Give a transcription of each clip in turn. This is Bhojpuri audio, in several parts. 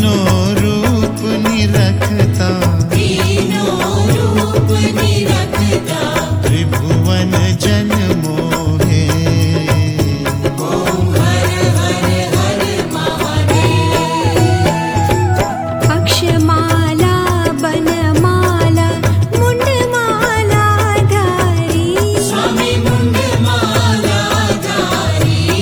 तीनों रूप निरखता, त्रिभुवन जन मोहे। ओम हर हर हर महादेव। अक्षमाला बनमाला मुंडमाला धारी, स्वामी मुंडमाला धारी।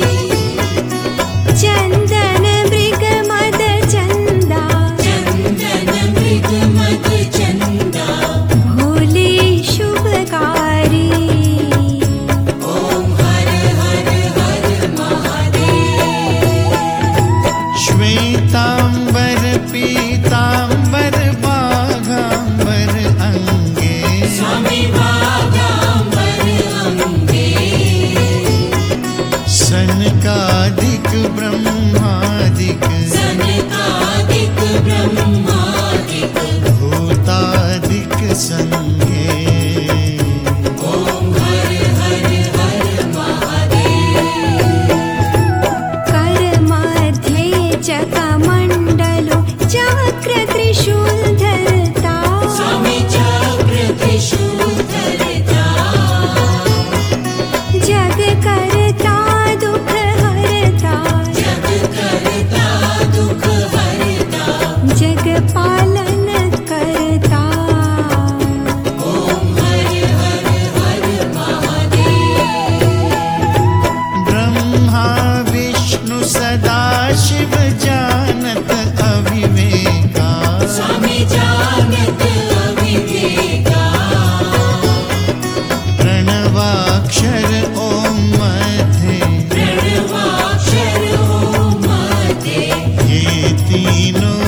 चंदन मृग मद चंदा, चंदन मृग मद चंदा। भोले शुभकारी। ओम हर हर हर महादेव। श्वेतांबर पीतांबर बाघांबर अंगे, स्वामी बागांबर अंगे। सनकादिक ब्रह्मादिक, सनकादिक ब्रह्मादिक। भूतादिक संगे। ओम हर हर हर महादेव। कर मध्ये चकमंडलो चक्र त्रिशूल धरता, स्वामी चक्र त्रिशूल धरता। जग करता दुख हरता, जग करता दुख हरता। जग पालन करता। ओम हर हर हर महादेव। ब्रह्मा विष्णु सदाशिव जानत अविवेका, स्वामी जानत अविवेका। प्रणवाक्षर ओम मध्ये, प्रणवाक्षर ओम मध्ये। ये तीनों